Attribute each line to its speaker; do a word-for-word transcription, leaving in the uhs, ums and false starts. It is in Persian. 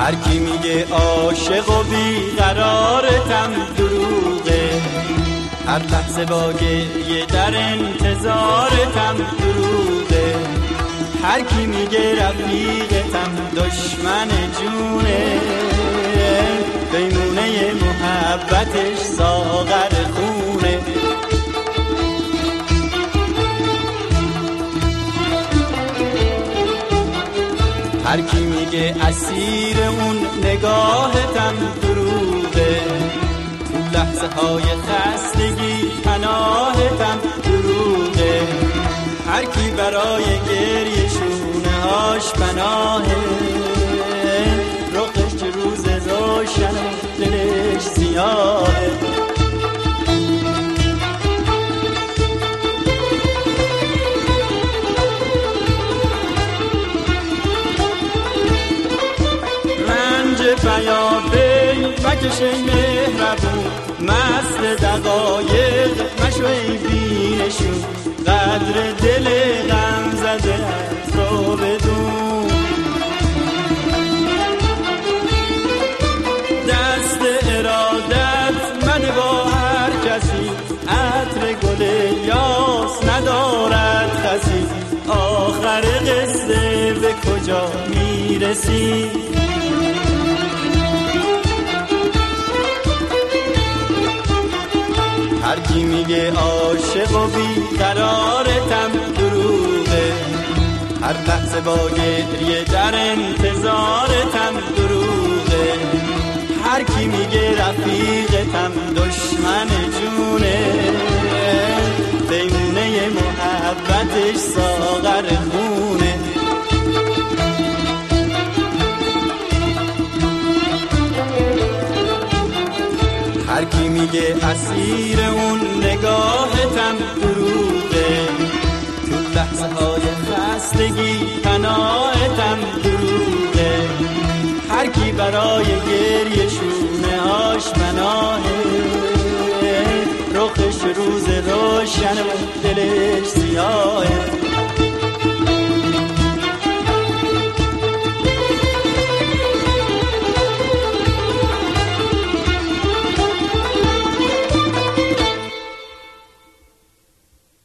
Speaker 1: هر کی میگه عاشق و بیقرارتم دروغه، هر لحظه با گریه در انتظارتم دروغه. هر کی میگه رفیقتم دشمن جونه، پیمونه محبتش ساغر خونه. هر کی میگه اسیر اون نگاهتم دروغه، تو لحظه های خستگی پناهتم دروغه. هر کی برای گریه شونه هاش پناهه، رخش چه روز روشن دلش سیاهه. بیابی مکش ای مهربون، مست دقایق مشو ای بینشون، قدر دل غم زده از رو بدون. دست ارادت مده با هر کسی، عطر گل یاس ندارد خسی. آخر قصه به کجا میرسی؟ هر کی میگه عاشق و بیقرارتم دروغه، هر لحظه با گریه در انتظارتم دروغه. هر کی میگه رفیقتم دشمن جونه، پیمونه محبتش ساغر خونه. هر کی میگه اسیر اون نگاهتم دروغه، تو لحظه های خستگی پناهتم دروغه. هر کی برای گریه شونه هاش پناهه، رخش روز روشن و دلش سیاهه.